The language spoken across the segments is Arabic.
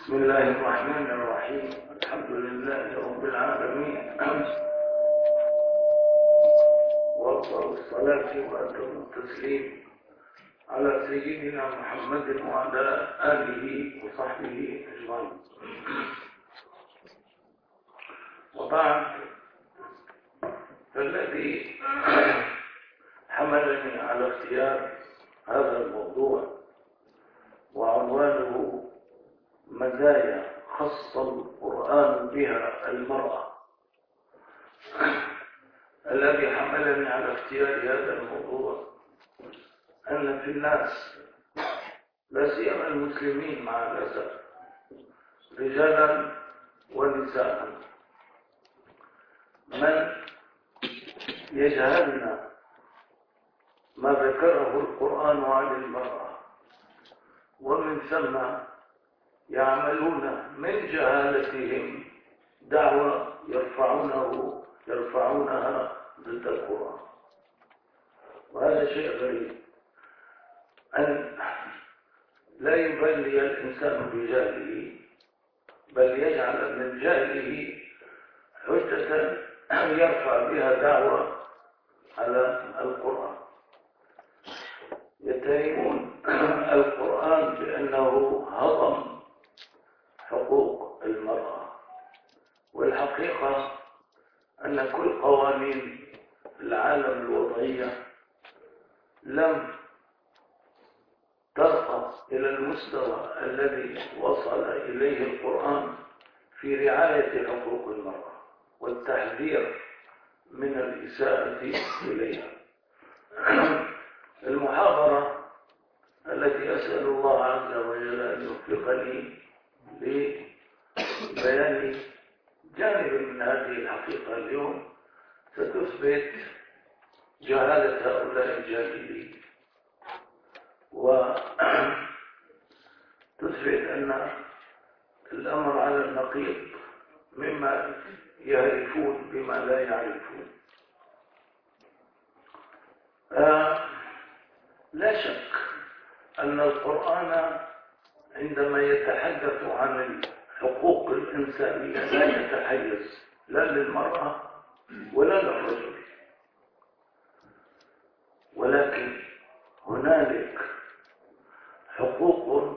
بسم الله الرحمن الرحيم. الحمد لله رب العالمين، وأفضل الصلاة وأتم التسليم على سيدنا محمد وعلى آله وصحبه أجمعين. وبعد، فالذي حملني على اختيار هذا الموضوع وعنوانه مزايا خص القرآن بها المرأة، الذي حملني على اختيار هذا الموضوع أن في الناس، لا سيما المسلمين مع الأسف، رجالا ونساء، من يجهلن ما ذكره القرآن عن المرأة، ومن ثم يعملون من جهالتهم دعوة يرفعونها ضد القرآن. وهذا شيء غريب، أن لا يبلي الإنسان بجهله، بل يجعل من جهله حجة يرفع بها دعوة على القرآن. يتهمون القرآن بأنه هضم حقوق المرأة، والحقيقة أن كل قوانين العالم الوضعية لم ترقى إلى المستوى الذي وصل إليه القرآن في رعاية حقوق المرأة والتحذير من الإساءة إليها. المحاضرة التي أسأل الله عز وجل أن يوفقني لبيان جانب من هذه الحقيقة اليوم ستثبت جهالة هؤلاء الجاهلين، وتثبت أن الأمر على النقيض مما يعرفون بما لا يعرفون. لا شك أن القرآن عندما يتحدث عن الحقوق الإنسانية لا يتحيز لا للمرأة ولا للرجل، ولكن هنالك حقوق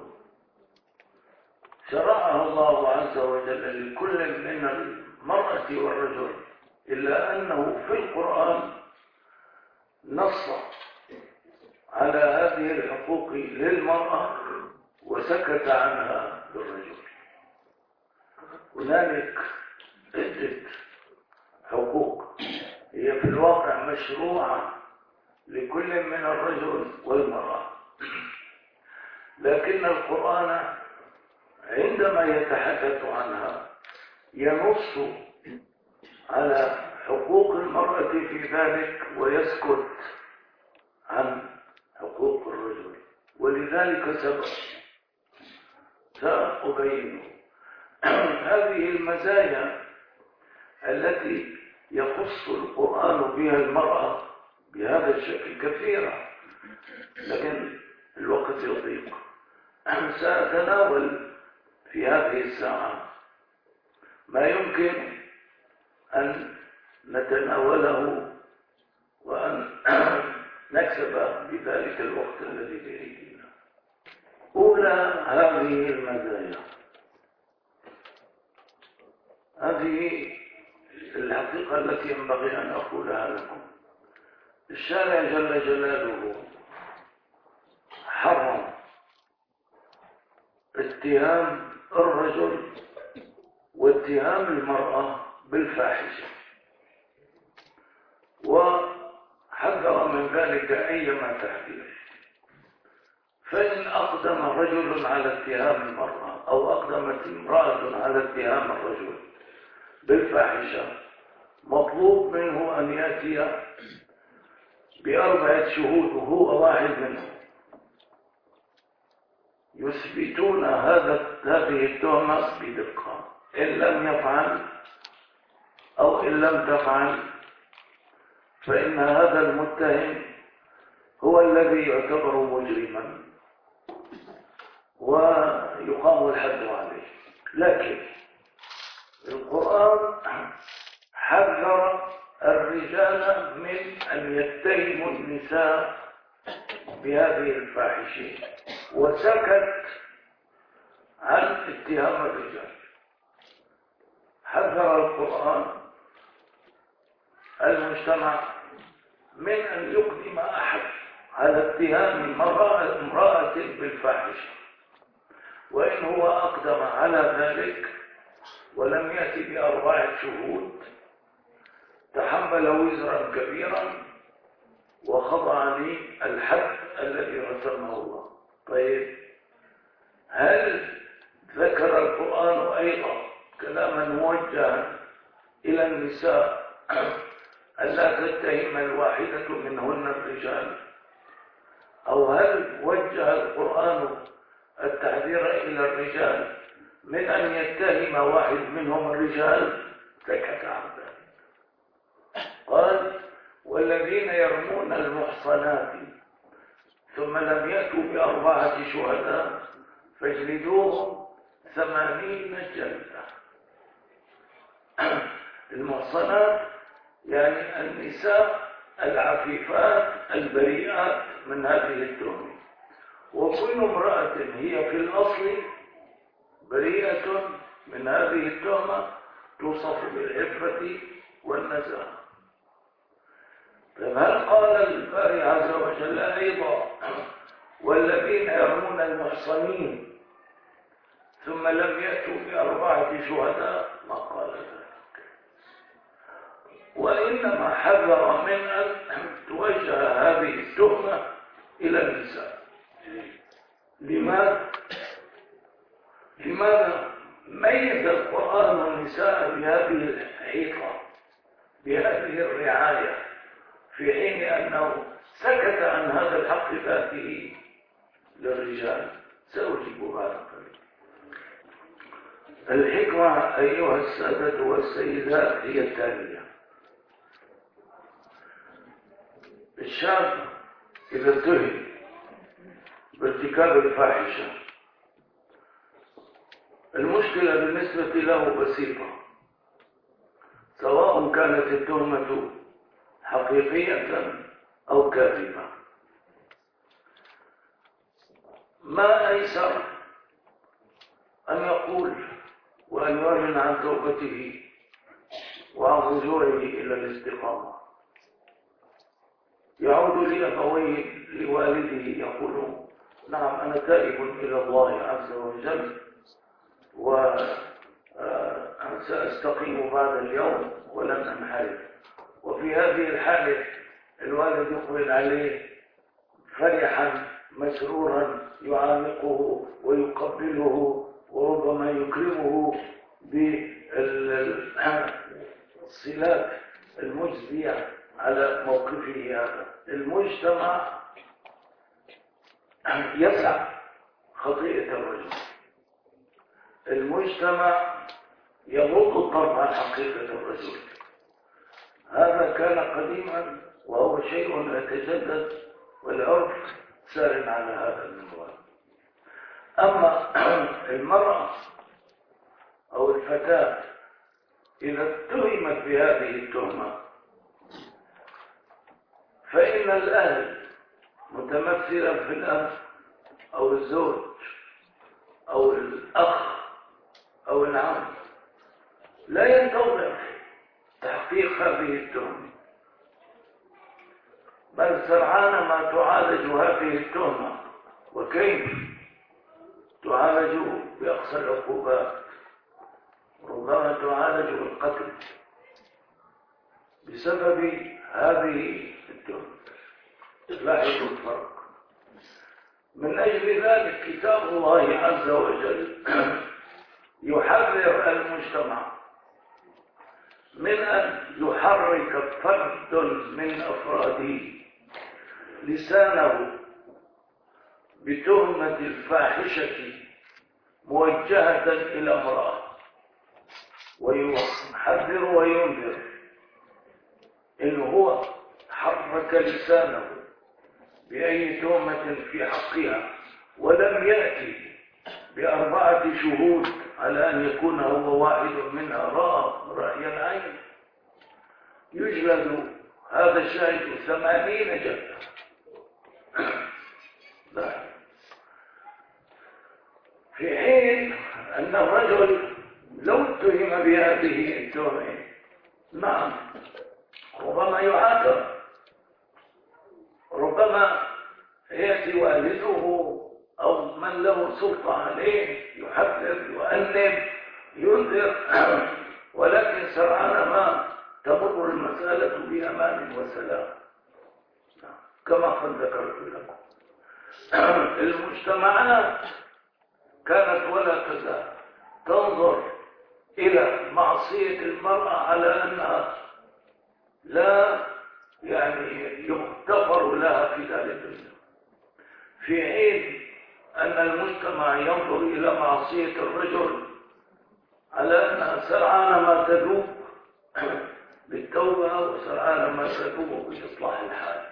شرعها الله عز وجل لكل من المرأة والرجل، إلا أنه في القرآن نص على هذه الحقوق للمرأة وسكت عنها للرجل. هنالك عدة حقوق هي في الواقع مشروعة لكل من الرجل والمرأة، لكن القرآن عندما يتحدث عنها ينص على حقوق المرأة في ذلك ويسكت عن حقوق الرجل. ولذلك سأبين هذه المزايا التي يخص القرآن بها المرأة بهذا الشكل كثيرة، لكن الوقت يضيق. سأتناول في هذه الساعة ما يمكن أن نتناوله وأن نكسب بذلك الوقت الذي بأيدينا. أولى هذه المزايا، هذه الحقيقة التي ينبغي أن أقولها لكم. الشارع جل جلاله حرم اتهام الرجل واتهام المرأة بالفاحشة، وحذر من ذلك أيما تحذير. فإن أقدم رجل على اتهام المرأة أو أقدمت امرأة على اتهام الرجل بالفاحشة، مطلوب منه أن يأتي ب4 شهود وهو واحد منهم يثبتون هذه التهمة بدقة. إن لم يفعل أو إن لم تفعل فإن هذا المتهم هو الذي يعتبر مجرما ويقام الحد عليه. لكن القرآن حذر الرجال من أن يتهموا النساء بهذه الفاحشة، وسكت عن اتهام الرجال. حذر القرآن المجتمع من أن يقدم أحد على اتهام امرأة بالفاحشة، وإن هو أقدم على ذلك ولم يأتي بأربعة شهود تحمل وزرا كبيرا وخضع للحد الذي رسمه الله. طيب، هل ذكر القرآن أيضا كلاما موجها إلى النساء ألا تتهم الواحدة منهن الرجال؟ أو هل وجه القرآن التحذير إلى الرجال من أن يتهم واحد منهم الرجال؟ سكت عن ذلك. قال: والذين يرمون المحصنات ثم لم يأتوا بأربعة شهداء فاجلدوهم 80 جلدة. المحصنات يعني النساء العفيفات البريئات من هذه التهمة، وكل امرأة هي في الأصل بريئة من هذه التهمة توصف بالعفة والنزاهة. طيب، هل قال الباري عز وجل أيضا والذين يرمون المحصنين ثم لم يأتوا بأربعة شهداء؟ ما قال ذلك، وإنما حذر من أن توجه هذه التهمة إلى النساء. لماذا ميز القرآن النساء بهذه الحيطة، بهذه الرعاية، في حين أنه سكت عن هذا الحق ذاته للرجال؟ سأجيب بعد قليل. الحكمة أيها السادة والسيدات هي التالية: الشاب إذا اتهم بارتكاب الفاحشة المشكلة بالنسبة له بسيطة، سواء كانت التهمة حقيقية أو كاذبة. ما أيسر أن يقول وأن يعلن عن توبته وعن رجوعه إلى الاستقامة. يعود لأبويه لوالده يقول: نعم، أنا تائب إلى الله عز وجل وسأستقيم بعد اليوم ولن أنحرف. وفي هذه الحالة الوالد يقبل عليه فرحا مسرورا، يعانقه ويقبله وربما يكرمه بالصلات المجزية على موقفه هذا. المجتمع يسع خطيئة الرجل، المجتمع يغض الطرف عن حقيقة الرجل. هذا كان قديما وهو شيء يتجدد، والعرف سار على هذا المنوال. أما المرأة أو الفتاة إذا اتهمت بهذه التهمة فإن الأهل متمثلا في الأب أو الزوج أو الأخ أو العم لا ينتظر تحقيق هذه التهمة، بل سرعان ما تعالج هذه التهمة. وكيف تعالج؟ بأقصى العقوبات، ربما تعالج بالقتل بسبب هذه التهمة. لاحظوا الفرق. من أجل ذلك كتاب الله عز وجل يحذر المجتمع من أن يحرك فرد من أفراده لسانه بتهمة الفاحشة موجهة إلى امرأة، ويحذر وينذر إن هو حرك لسانه بأي تهمة في حقها ولم يأتي بأربعة شهود على أن يكون هو واحد منها رأي العين يجلد هذا الشاهد 80 جلدة. في حين أن الرجل لو اتهم بهذه التهمة نعم ربما يعاقب، ربما يأتي والده أو من له سلطة عليه يحذر يؤنب ينذر، ولكن سرعان ما تمر المسألة بأمان وسلام كما قد ذكرت لكم. المجتمعات كانت ولا تزال تنظر إلى معصية المرأة على أنها لا يغتفر لها في ذلك الدنيا، في حين أن المجتمع ينظر إلى معصية الرجل على أنها سرعان ما تذوب بالتوبة وسرعان ما تذوب بإصلاح الحال.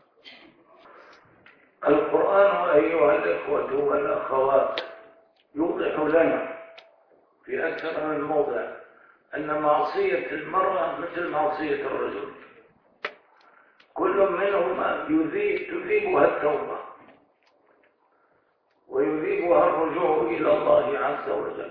القرآن أيها الإخوة والأخوات يوضح لنا في أكثر من موضع أن معصية المرأة مثل معصية الرجل، كل منهما تذيبها التوبة ويذيبها الرجوع إلى الله عز وجل،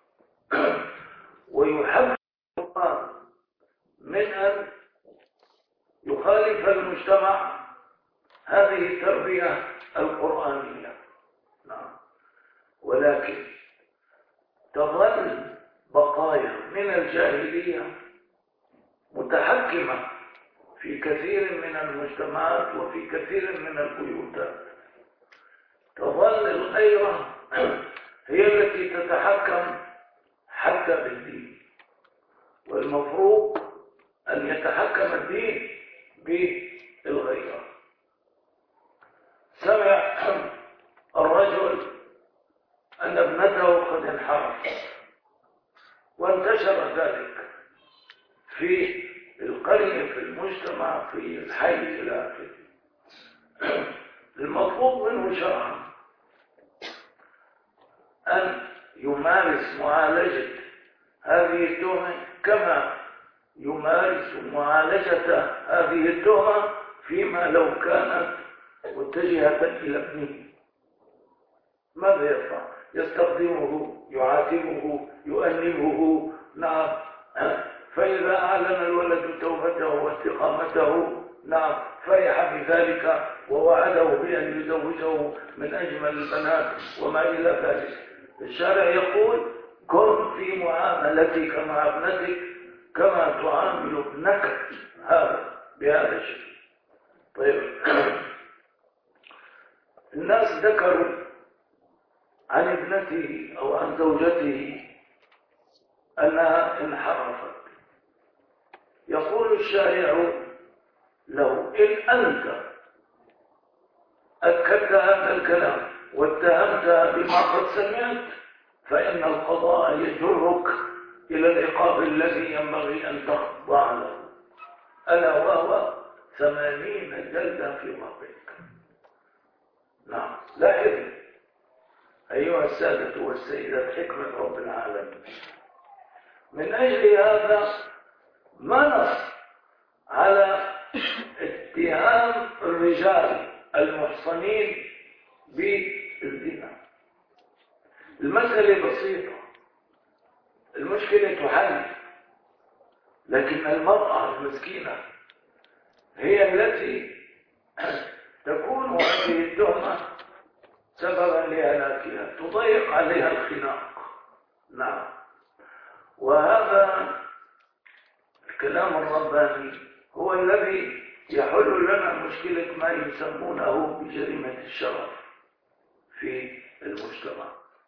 ويحب الله من أن يخالف المجتمع هذه التربية القرآنية. نعم. ولكن تظل بقايا من الجاهلية متحكمة في كثير من المجتمعات وفي كثير من البيوتات. تظل الغيرة هي التي تتحكم حتى بالدين، والمفروض أن يتحكم الدين بالغيرة. سمع الرجل أن ابنته قد انحرفت وانتشر ذلك في القرية في المجتمع في الحي إلى آخره. المطلوب منه شرعا أن يمارس معالجة هذه التهمة كما يمارس معالجة هذه التهمة فيما لو كانت متجهة إلى ابنه. ماذا يفعل؟ يستخدمه، يعاتبه، يؤنبه. نعم. فإذا أعلن الولد توبته واستقامته نعم فرح بذلك ووعده بأن يزوجه من أجمل البنات وما إلى ذلك. الشارع يقول كن في معاملتك مع ابنتك كما تعامل ابنك بهذا الشكل. طيب، الناس ذكروا عن ابنته أو عن زوجته أنها انحرفت. يقول الشارع لو إن أنت أكدت هذا الكلام واتهمتها بما قد سمعت فإن القضاء يجرك إلى العقاب الذي ينبغي أن تخضع له، ألا وهو 80 جلدة في رقبتك. نعم. لاحظ أيها السادة والسيدات حكمة رب العالمين. من أجل هذا ما نص على اتهام الرجال المحصنين بالزنا. المسألة بسيطة، المشكلة تحل، لكن المرأة المسكينة هي التي تكون هذه التهمة سببا لهلاكها، تضيق عليها الخناق. نعم. وهذا الكلام الرباني هو الذي يحل لنا مشكلة ما يسمونه بجريمة الشرف في المجتمع.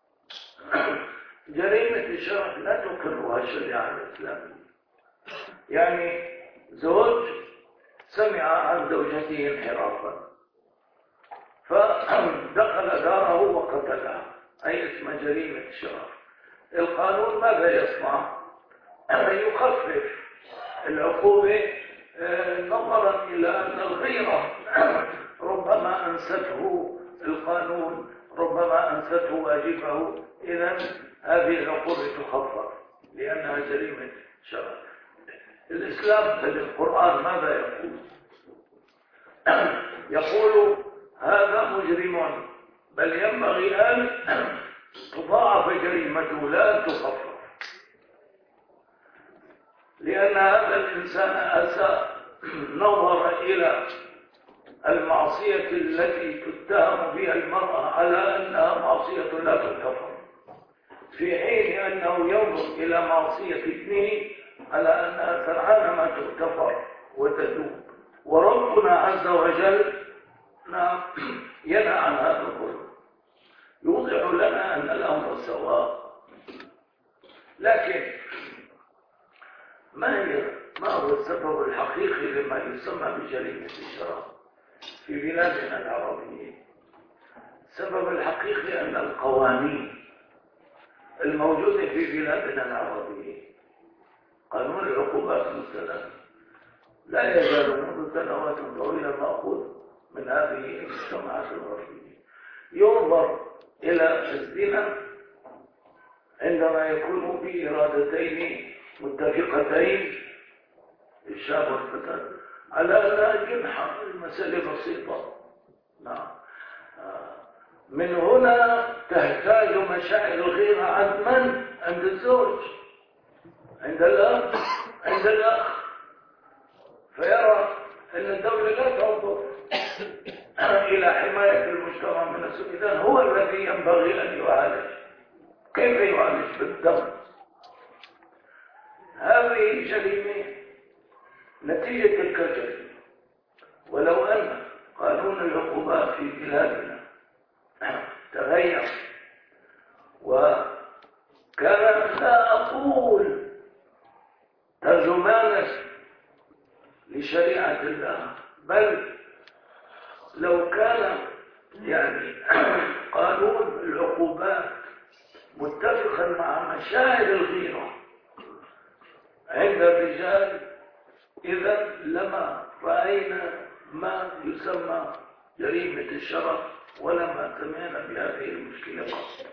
جريمة الشرف لا تقرها الشريعة الإسلامية. يعني زوج سمع عن زوجته انحرافا فدخل داره وقتلها، أي اسم جريمة الشرف. القانون ماذا يصنع؟ يخفف العقوبة نظرا إلى أن الغيرة ربما أنسته القانون ربما أنسته واجبه، إذن هذه العقوبة تخفف لأنها جريمة شرع. الإسلام في القرآن ماذا يقول؟ يقول هذا مجرم، بل ينبغي أن تضاعف جريمته لا تخفف، لأن هذا الإنسان أساء، نظر إلى المعصية التي تتهم بها المرأة على أنها معصية لا تغتفر، في حين أنه ينظر إلى معصية ابنه على أنها سرعان ما تغتفر وتذوب. وربنا عز وجل ينهى عن هذا الظلم، يوضح لنا أن الأمر سواء. لكن ما هو السبب الحقيقي لما يسمى بجريمة الشراب في بلادنا العربية؟ السبب الحقيقي أن القوانين الموجودة في بلادنا العربية، قانون العقوبات مثلا، لا يزال منذ سنوات طويلة مأخوذ من هذه المجتمعات الغربية. ينظر إلى الزنا عندما يكون بإرادتين متفقتين، الشاب والفتاة، على أنها جنحة، المسألة بسيطة. نعم. من هنا تحتاج مشاعر الغيرة عند من؟ عند الزوج، عند الأب، عند الأخ، فيرى أن الدولة لا تنظر إلى حماية المجتمع من السوء. إذن هو الذي ينبغي أن يعالج. كيف يعالج؟ بالدم. هذه جريمة نتيجة تلك الجريمة. ولو أن قانون العقوبات في بلادنا تغير وكان، لا أقول ترجمانا لشريعة الله، بل لو كان قانون العقوبات متفقا مع مشاعر الغيرة عند الرجال، إذا لما رأينا ما يسمى جريمة الشرف ولما سمعنا بهذه المشكلة.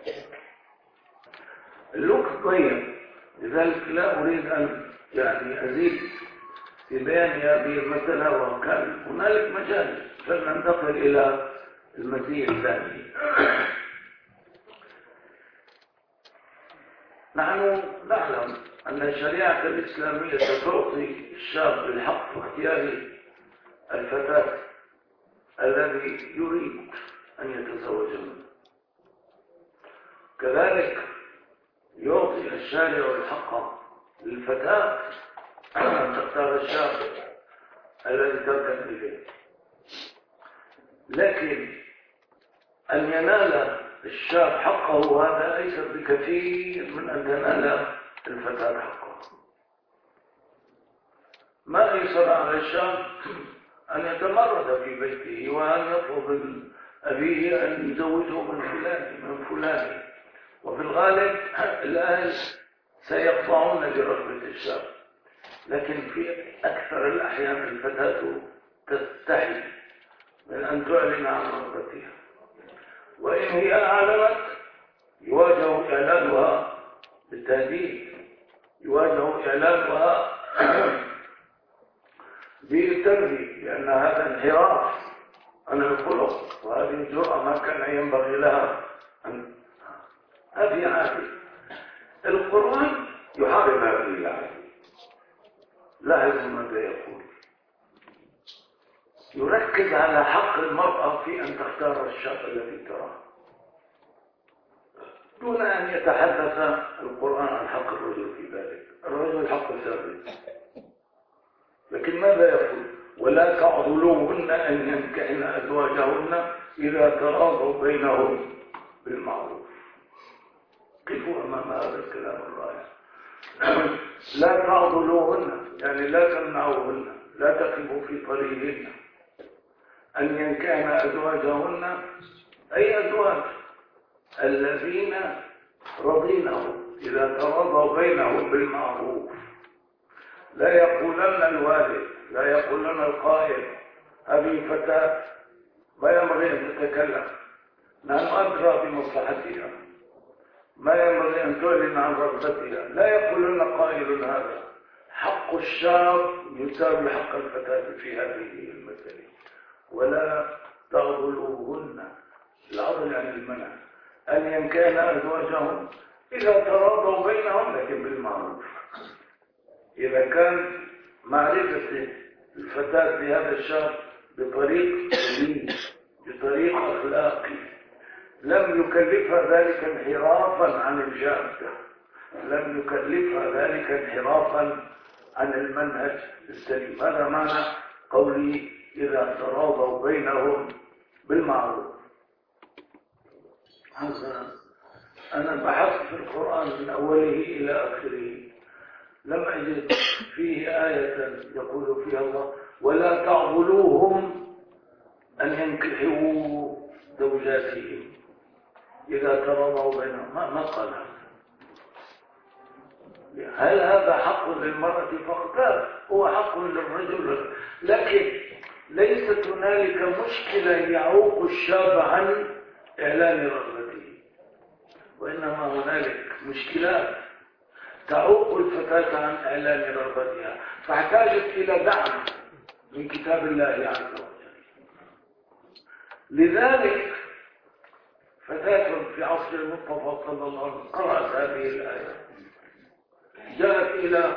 الوقت ضيق، لذلك لا أريد أن أزيد في بيان هذه المسألة، وكان هنالك مجال فلننتقل إلى المزيد الثاني. نحن نعلم أن الشريعة الإسلامية تعطي الشاب الحق في اختيار الفتاة الذي يريد أن يتزوج منه، كذلك يعطي الشارع الحق للفتاة أن تختار الشاب الذي تركن إليه. لكن أن ينال الشاب حقه هذا ليس بكثير من أن تنال الفتاة حقه. ما يصر على الشاب أن يتمرد في بيته وأن يطلب من أبيه أن يزوجه من فلان، وفي الغالب الأهل سيقطعون برغبة الشاب، لكن في أكثر الأحيان الفتاة تستحي من أن تعلن عن رغبتها، وإن هي أعلنت يواجه إعلانها بالتهديد، يواجه إعلانها بالتنبيه، لأن هذا انحراف عن الخلق، وهذه الجرأة ما كان ينبغي لها أن هذه عادة. القرآن يحارب هذه العادة. لاحظوا ماذا يقول، يركز على حق المرأة في أن تختار الشاب الذي تراه، دون أن يتحدث القرآن عن حق الرجل في ذلك. الرجل حق ثابت، لكن ماذا يقول؟ ولا تعضلوهن أن ينكحن أزواجهن إذا تراضوا بينهم بالمعروف. قفوا أمام هذا الكلام الرائع. لا تعضلوهن يعني لا تمنعوهن، لا تقفوا في طريقهن أن ينكحن أزواجهن، أي أزواج الذين رضينهم إذا تراضوا بينهم بالمعروف. لا يقولن الوالد، لا يقولن القائد هذه فتاة ما ينبغي أن تتكلم، نحن أدرى بمصلحتها، ما ينبغي أن تعلن عن رغبتها. لا يقول لنا قائل هذا حق الشاب يساوي حق الفتاة في هذه المسألة، ولا تغضلوهن، العضل عن المنع، أن كان أزواجهم إذا تراضوا بينهم لكن بالمعروف. إذا كان معرفة الفتاة بهذا الشاب بطريق ديني بطريق أخلاقي لم يكلفها ذلك انحرافا عن الجادة، لم يكلفها ذلك انحرافا عن المنهج السليم. هذا معنى قولي إذا تراضوا بينهم بالمعروف. أنا بحثت في القرآن من أوله إلى آخره لم أجد فيه آية يقول فيها الله ولا تعضلوهم أن ينكحوا زوجاتهم إذا تراضوا بينهم. ما قال هذا. هل هذا حق للمرأة فقط؟ هو حق للرجل، لكن ليست هنالك مشكلة يعوق الشاب عن إعلان رغبته، وإنما هنالك مشكلات تعوق الفتاة عن إعلان رغبتها، فاحتاجت إلى دعم من كتاب الله عز وجل. لذلك فتاة في عصر المصطفى صلى الله عليه وسلم قرأت هذه الآية، جاءت إلى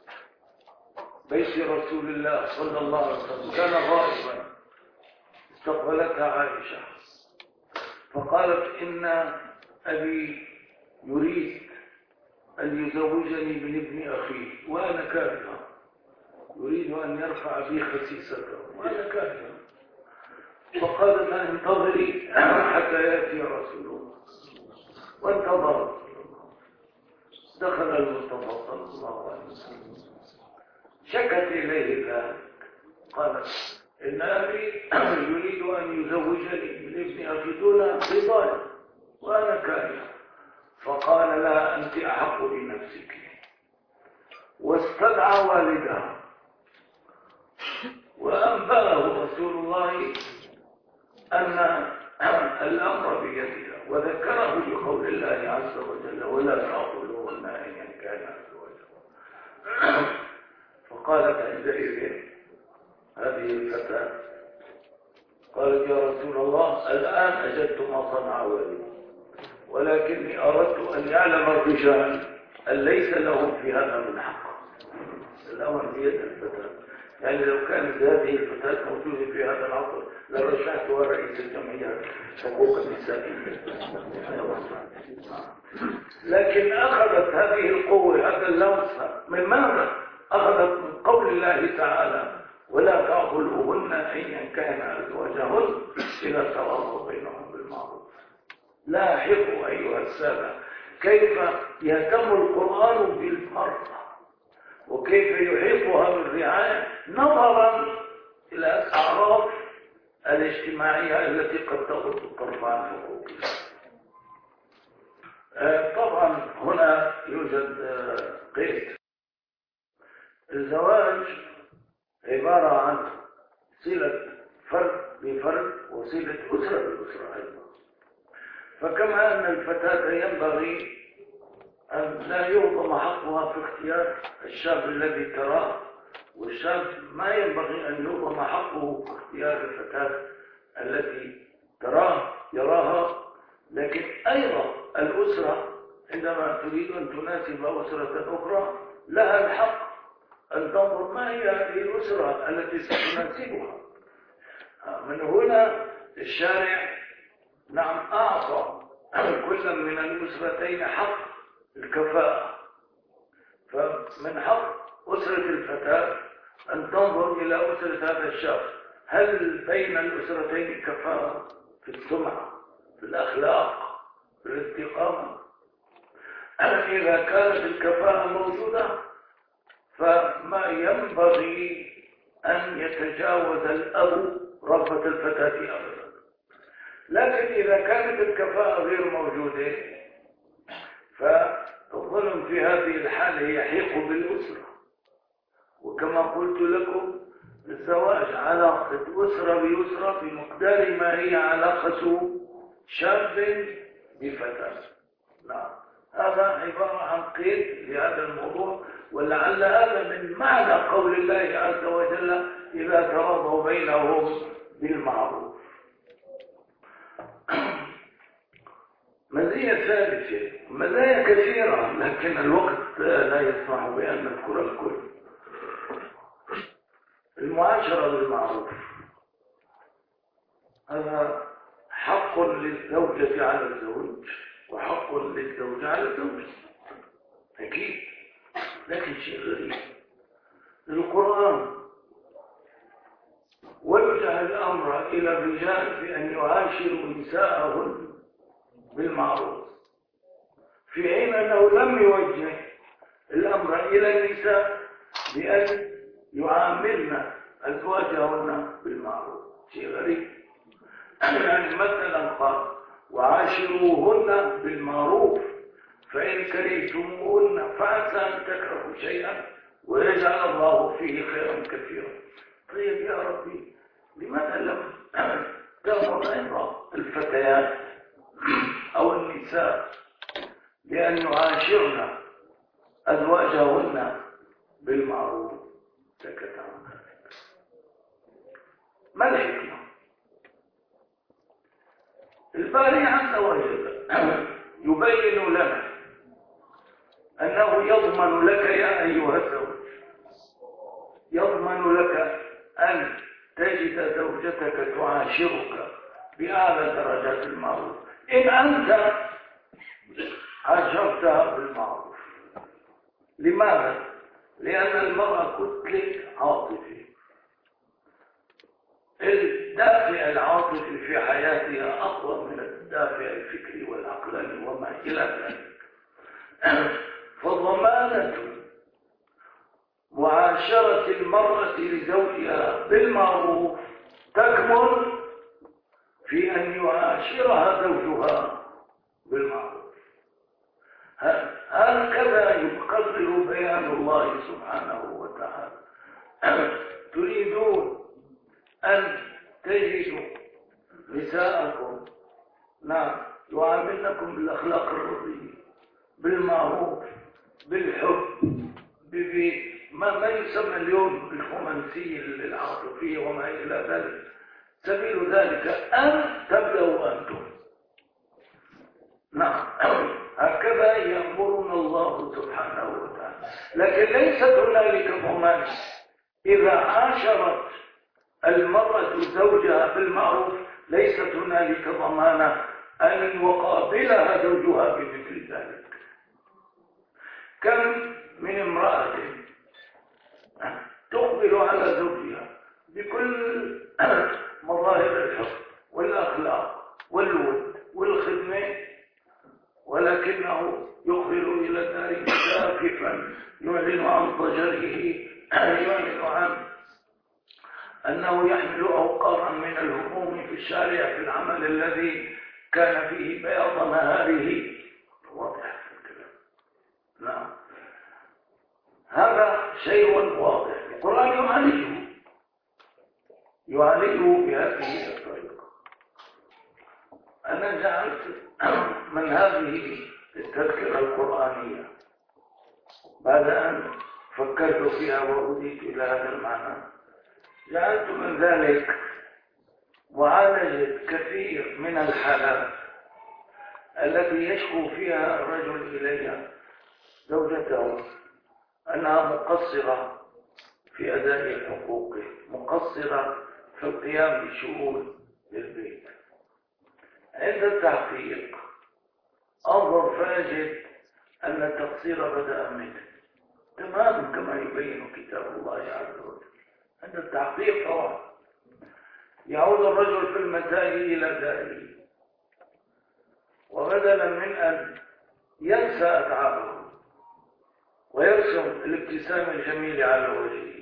بيت رسول الله صلى الله عليه وسلم، كان غائبا، استقبلتها عائشة فقالت إن أبي يريد أن يزوجني من ابن أخيه وأنا كارهة، يريد أن يرفع بي خسيسته وأنا كارهة. فقالت انتظري حتى يأتي رسول الله، وانتظرت. دخل المصطفى صلى الله عليه وسلم، شكت إليه ذلك، قالت إن أبي يريد أن يزوجني من ابن أخي دون رضاي وأنا كارهة. فقال لها أنت أحق بنفسك، واستدعى والدها وأنبأه رسول الله أن الأمر بيدها، وذكره بقول الله عز وجل ولا تعضلوهن إن كان أزواجهن. فقالت عندئذ هذه الفتاة قالت يا رسول الله الآن أجدت ما صنع والدي، ولكني أردت أن يعلم الرجال أن ليس لهم في هذا من حق. الأمر بيد الفتاة، يعني لو كانت هذه الفتاة موجودة في هذا العصر لرشحتها رئيس الجمعية حقوق النساء، لكن أخذت هذه القوة هذا اللمس من ماذا؟ أخذت من قول الله تعالى ولا تعضلوهن إن كان أزواجهن إذا تراضوا بينهم بالمعروف. لاحظوا أيها السادة كيف يهتم القرآن بالمرأة وكيف يحيطها بالرعاية نظرا إلى الأعراف الاجتماعية التي قد تغض الطرف عن حقوقها. طبعا هنا يوجد قيد. الزواج عبارة عن صلة فرد بفرد وصلة أسرة بأسرة أيضا. فكما أن الفتاة ينبغي أن لا يهضم حقها في اختيار الشاب الذي تراه، والشاب ما ينبغي أن يهضم حقه في اختيار الفتاة التي يراها، لكن أيضا الأسرة عندما تريد أن تناسب أسرة أخرى لها الحق أن تنظر ما هي هذه الأسرة التي ستناسبها. من هنا الشارع نعم أعطى كل من الأسرتين حق الكفاءة، فمن حق أسرة الفتاة أن تنظر إلى أسرة هذا الشاب هل بين الأسرتين كفاءة في السمعة في الأخلاق في الاستقامة. إذا كانت الكفاءة موجودة فما ينبغي أن يتجاوز الأب رغبة الفتاة أبدا. لكن إذا كانت الكفاءة غير موجودة فالظلم في هذه الحالة يحيق بالأسرة. وكما قلت لكم الزواج علاقة أسرة بأسرة بمقدار ما هي علاقة شاب بفتى. نعم، هذا عبارة عن قيد لهذا الموضوع، ولعل هذا من معنى قول الله عز وجل إذا تراضوا بينهم بالمعروف. مزية ثالثة، مزايا كثيرة لكن الوقت لا يسمح بأن نذكر الكل. المعاشرة بالمعروف هذا حق للزوجة على الزوج وحق للزوج على الزوج أكيد، لكن شيء غريب القرآن وجه الأمر إلى الرجال بأن يعاشروا نساءهم بالمعروف، في حين أنه لم يوجه الأمر إلى النساء بأن يعاملن أزواجهن بالمعروف. شيء غريب. يعني مثلا قال وعاشروهن بالمعروف فإن كرهتموهن فعسى أن تكرهوا شيئا ويجعل الله فيه خيرا كثيرا. طيب يا ربي، لماذا لم تأمر أيضا الفتيات أو النساء بأن يعاشرن أزواجهن بالمعروف؟ سكت عن ذلك. ما الحكمة؟ الباري عز وجل يبين لنا أنه يضمن لك يا أيها الزوج، يضمن لك أن تجد زوجتك تعاشرك بأعلى درجات المعروف إن أنت عاشرتها بالمعروف. لماذا؟ لأن المرأة كتلة عاطفي، الدافع العاطفي في حياتها أقوى من الدافع الفكري والعقلاني وما إلى ذلك. فضمانة معاشرة المرأة لزوجها بالمعروف تكمن في أن يعاشرها زوجها بالمعروف. هكذا يقرر بيان الله سبحانه وتعالى. تريدون أن تجدوا نساءكم يعاملنكم بالأخلاق الرضية بالمعروف بالحب ما يسمى اليوم بالرومانسية العاطفية وما إلى ذلك. سبيل ذلك أن تبدأوا أنتم. نعم، هكذا يأمرنا الله سبحانه وتعالى. لكن ليست هنالك ضمان إذا عاشرت المرأة زوجها بالمعروف، ليست هنالك ضمانة أن يقابلها زوجها بمثل ذلك. كم من امرأة تقبل على زوجها بكل مظاهر الحب والأخلاق والود والخدمة، ولكنه يخبر إلى الدار متاففا يعلن عن ضجره، يعلن عن أنه يحمل أوقارا من الهموم في الشارع في العمل الذي كان فيه بياض نهاره. واضح الكلام. نعم، هذا شيء واضح. القرآن يعالجه بهذه الطريقة. أنا جعلت من هذه التذكرة القرآنية بعد أن فكرت فيها وأضيت إلى هذا المعنى، جعلت من ذلك معالجة كثير من الحالات التي يشكو فيها الرجل إليها زوجته أنها مقصرة في أداء حقوقه، مقصرة في القيام بشؤون البيت. عند التحقيق أنظر فاجد أن التقصير بدأ منه تماما كما يبين كتاب الله عز وجل. عند التحقيق طبعا يعود الرجل في المساء إلى داره، وبدلا من أن ينسى أتعابه ويرسم الابتسام الجميل على وجهه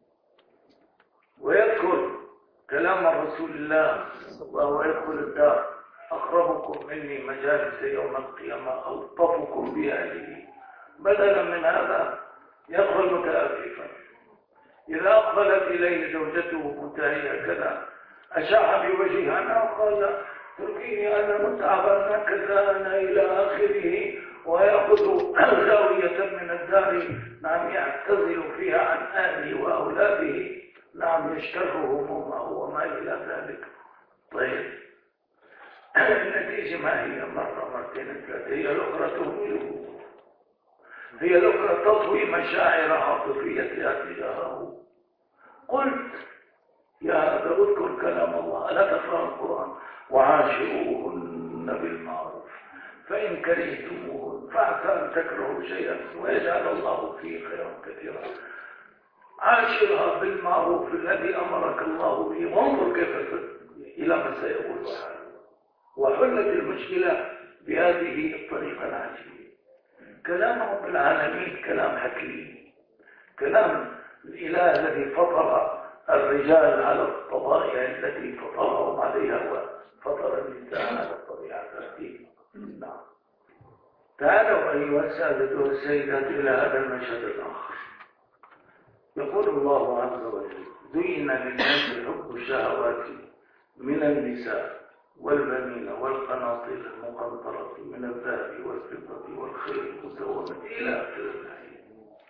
ويذكر كلام رسول الله وهو يدخل الدار: أقربكم مني مجالس يوم القيامة ألطفكم بأهله. بدلا من هذا يدخل متأففا. إذا أقبلت إليه زوجته منتهية كذا أشاح بوجهها وقال: تركيني أنا متعبا كذا إلى آخره، ويأخذ زاوية من الدار نعم يعتزل فيها عن أهله وأولاده، نعم يشتره همومه وما إلى ذلك. طيب النتيجة ما هي؟ مرة مرتين ثلاثة، هي الأخرى تهمله، هي الأخرى تطوي مشاعر عاطفيتها تجاهه. قلت يا هذا اذكر كلام الله، ألا تقرأ القرآن؟ وعاشروهن بالمعروف فإن كرهتموهن فعسى أن تكرهوا شيئا ويجعل الله فيه خيرا كثيرا. عاشرها بالمعروف الذي أمرك الله به، وانظر كيف إلى ما سيقول حاله. وحلت المشكلة بهذه الطريقة العجيبة. كلام رب العالمين كلام حكيم، كلام الإله الذي فطر الرجال على الطبائع التي فطرهم عليها وفطر النساء على الطبيعة التي. نعم. تعالوا أيها السادة والسيدات إلى هذا المشهد الآخر. يقول الله عز وجل: زين للناس حب الشهوات من النساء والبنين والقناطير المقنطرة من الذهب والفضة والخيل المسومة إلى آخر الآية.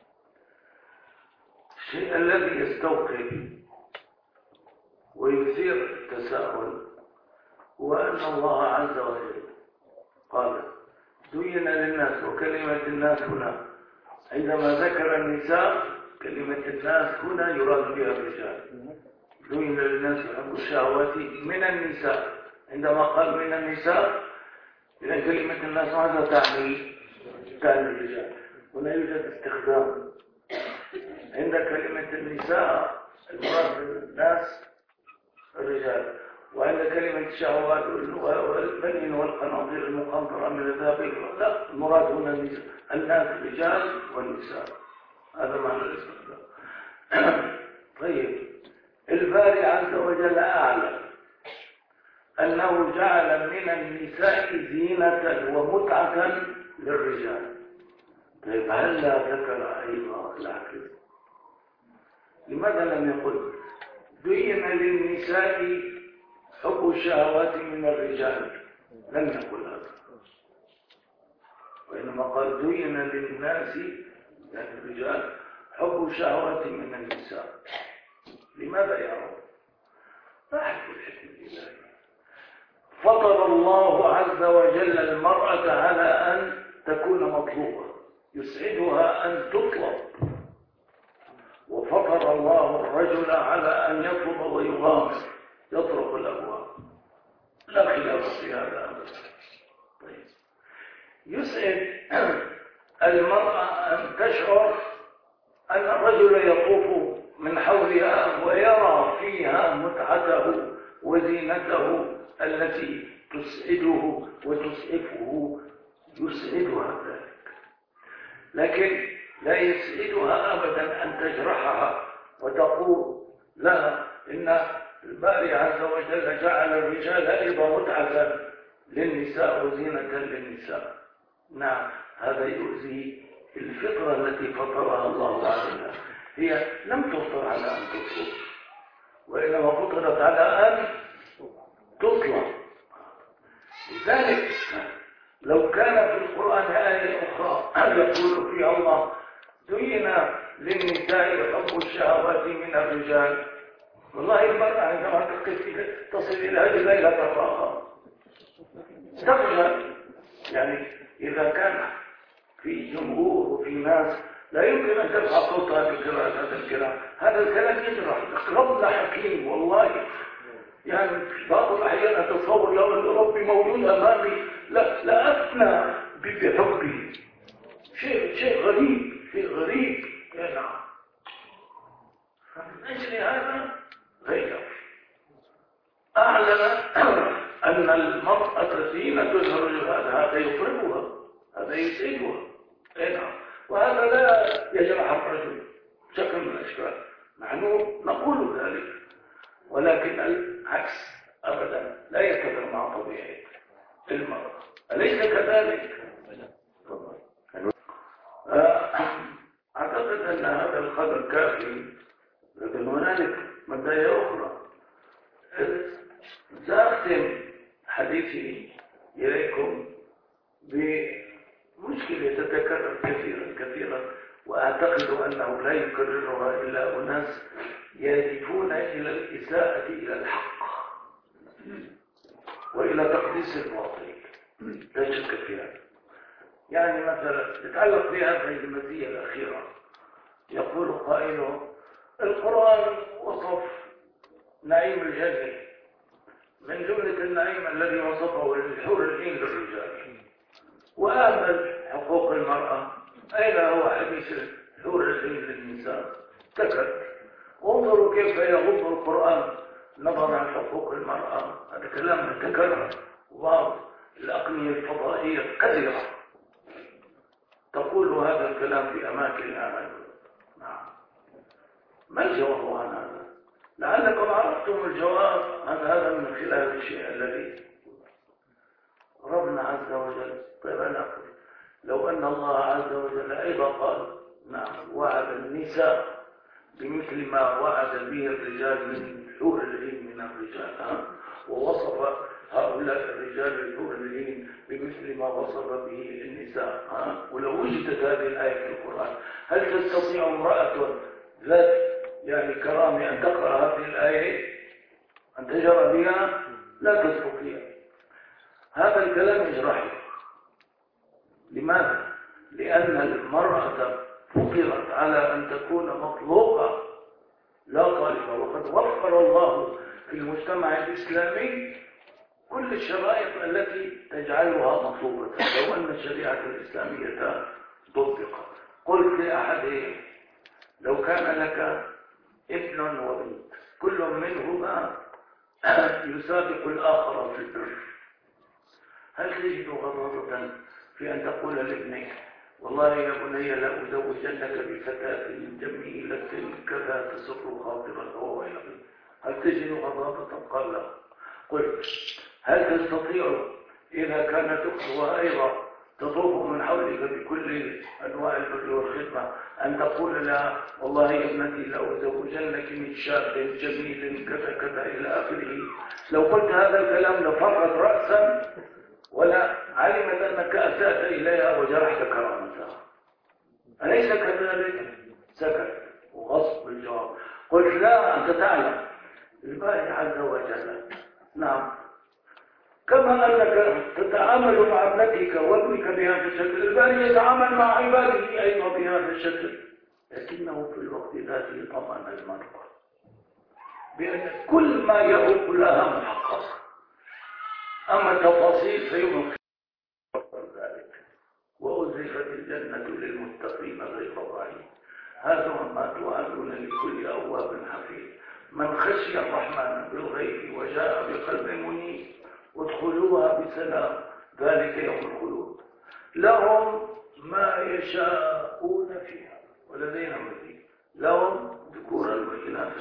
الشيء الذي يستوقف ويثير التساؤل هو أن الله عز وجل قال: زين للناس، وكلمة الناس هنا عندما ذكر النساء كلمة الناس هنا يراد بها الرجال. زين للناس حب الشهوات من النساء، عندما قال من النساء إذا كلمة الناس ماذا تعني؟ تعني الرجال. هنا يوجد استخدام عند كلمة النساء المراد بالناس الرجال، وعند كلمة الشهوات والبنين والقناطير المقنطرة من الذهب لا، المراد هنا الناس الرجال والنساء، هذا معنى الاستخدام. طيب الباري عز وجل أعلم أنه جعل من النساء زينة ومتعة للرجال. طيب هل لا ذكر أيضا العكس؟ لماذا لم يقل زين للنساء حب الشهوات من الرجال؟ لم يقل هذا، وإنما قال زين للناس يعني الرجال حب الشهوات من النساء. لماذا يا رب؟ أحب الحكم الإلهي. فطر الله عز وجل المرأة على أن تكون مطلوبة، يسعدها أن تطلب، وفطر الله الرجل على أن يطلب ويغامر، يطرق الأبواب، لا خلاف في هذا أبدا. طيب يسعد المرأة أن تشعر أن الرجل يطوف من حولها ويرى فيها متعته وزينته التي تسعده وتسعفه، يسعدها ذلك. لكن لا يسعدها أبدا أن تجرحها وتقول لا، إن الباري عز وجل جعل الرجال أيضا متعة للنساء وزينة للنساء. نعم، هذا يؤذي الفطرة التي فطرها الله عليها. هي لم تفطر على أن تطلب، وإنما فطرت على أن تطلب. لذلك لو كان في القرآن آية أخرى يقول فيها الله زين للنساء حب الشهوات من الرجال، والله المرأة عندما تصل إلى هذه الليلة تفاخر تخجل. يعني إذا كان في جمهور وفي ناس لا يمكن أن ترفع صوتها بقراءة هذا الكلام، هذا الكلام يجرح. ربنا حكيم والله. يعني بعض الأحيان أتصور لو أن ربي موجود أمامي لا أفنى بحبه. شيء غريب، شيء غريب. نعم، فمن أجل هذا غير أعلن أن المرأة زينة الرجل، هذا يطربها، هذا يسعدها. نعم، وهذا لا يجرح الرجل شكل من الأشكال، نحن نقول ذلك، ولكن العكس أبدا لا يتفق مع طبيعة المرأة، أليس كذلك؟ أعتقد أن هذا القدر كافي، لكن هنالك مدايا أخرى. سأختم حديثي إليكم بمشكلة تتكرر كثيرا وأعتقد أنه لا يكررها إلا أناس يهدفون إلى الإساءة إلى الحق وإلى تقديس الباطل، لا شك فيها. يعني مثلا تتعلق بهذه المزية الأخيرة، يقول قائله: القرآن وصف نعيم الجنة من جملة النعيم الذي وصفه الحور العين للرجال، وأهمل حقوق المرأة. أين هو حديث الحور العين للنساء؟ تكت. انظروا كيف يغض القرآن نظرا عن حقوق المرأة. هذا كلام متكرر، واضح. الأقنية الفضائية كثيرة تقول هذا الكلام في أماكن آخر. نعم. ما الجواب عن هذا؟ لعلكم عرفتم الجواب عن هذا من خلال الشيء الذي ربنا عز وجل. طيب أنا أقول لو أن الله عز وجل أيضا قال: نعم، وعد النساء بمثل ما وعد به الرجال من حور العين من الرجال، ووصف هؤلاء الرجال الحور العين بمثل ما وصف به النساء، ولو وجدت هذه الآية في القرآن، هل تستطيع امرأة ذات يعني كرامة أن تقرأ هذه الآية، أن تجرى بها؟ لا تستطيع. هذا الكلام يجرحه. لماذا؟ لأن المرأة فطرت على أن تكون مطلوقة لا طالبة، وقد وفر الله في المجتمع الإسلامي كل الشرائط التي تجعلها مطلوبة. لو أن الشريعة الإسلامية طبقت، قلت لأحدهم: لو كان لك ابن وبنت كل منهما يسابق الآخر في البر، هل تجد غضاضة في أن تقول لابنك: والله يا بني لا أزوجنك بفتاة جميلة كذا تسر خاطرك وويلك؟ هل تجد غضاضة؟ قال لا. قلت: هل تستطيع إذا كانت أختها أيضا تطوف من حولك بكل أنواع البر والخدمة أن تقول لها: والله يا ابنتي لا أزوجنك من شاب جميل كذا كذا إلى آخره؟ لو قلت هذا الكلام لفرت رأسا ولا علمت أنك أسأت إليها وجرحت كرامتها. أليس كذلك؟ سكت وغصب بالجواب. قلت: لا، أنت تعلم الباري عز وجل، نعم، كما أنك تتعامل مع ابنتك وابنك بهذا الشكل، الباري يتعامل مع عباده أيضا بهذا الشكل، لكنه في الوقت ذاته طمأن المرأة بأن كل ما يروق لها محقق، أما التفاصيل فيمكن ذلك. وأزلفت الجنة للمتقين غير بعيد. هذا ما توعدون لكل أواب حفيظ من خشي الرحمن بالغيب وجاء بقلب منيب ادخلوها بسلام ذلك يوم الخلود لهم ما يشاءون فيها ولدينا مزيد لهم ذكورا وإناثا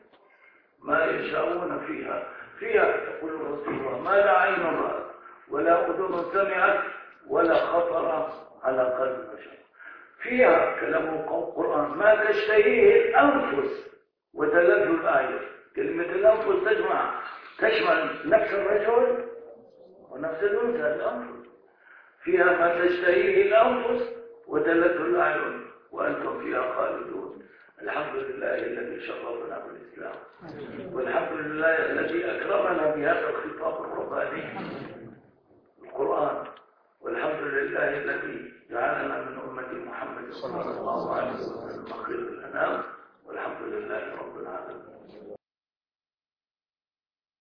ما يشاءون فيها تقول رسول الله ما لا عين رأت ولا أذن سمعت ولا خطر على قلب بشر. فيها كلام القرآن ما تشتهيه الأنفس وتلذ الآية. كلمة الأنفس تشمل نفس الرجل ونفس الأنثى. الأنفس فيها ما تشتهيه الأنفس وتلذ الأعين وأنتم فيها خالدون. الحمد لله الذي شرفنا بالإسلام، والحمد لله الذي أكرمنا بهذا الخطاب الرباني القرآن، والحمد لله الذي جعلنا من أمة محمد صلى الله عليه وسلم خير الأنام.